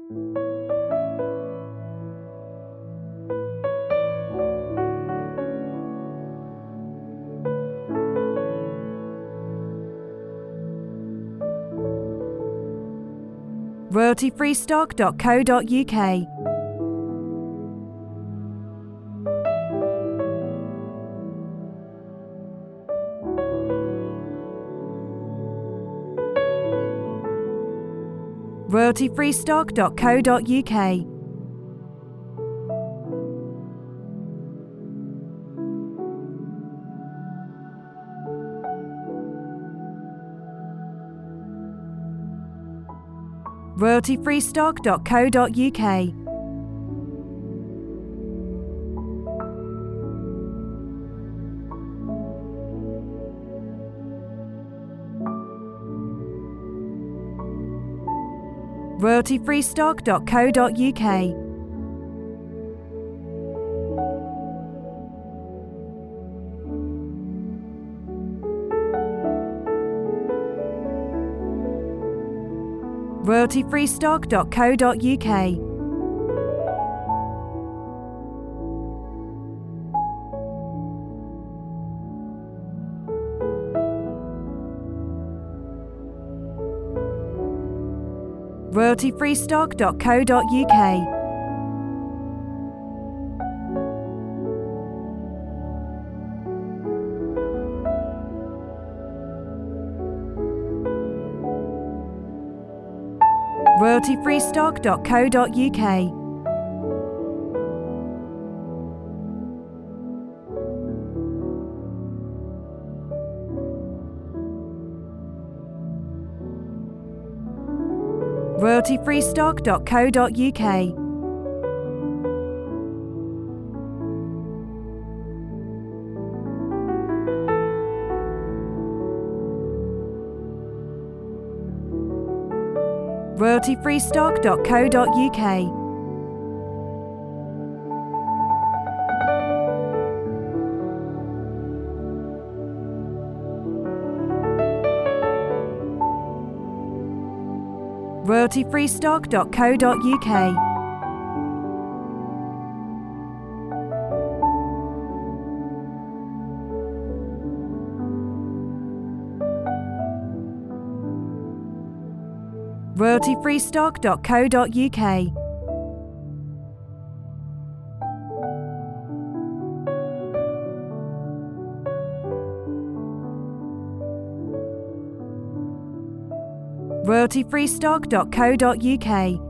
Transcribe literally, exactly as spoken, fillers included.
royalty free stock dot co dot U K. royalty free stock dot co dot U K. royalty free stock dot co dot U K. royalty free stock dot co dot U K. royalty free stock dot co dot U K. royalty free stock dot co dot U K. royalty free stock dot co dot U K. royalty free stock dot co dot U K. royalty free stock dot co dot U K. royalty free stock dot co dot U K. royalty free stock dot co dot U K. royalty free stock dot co dot U K.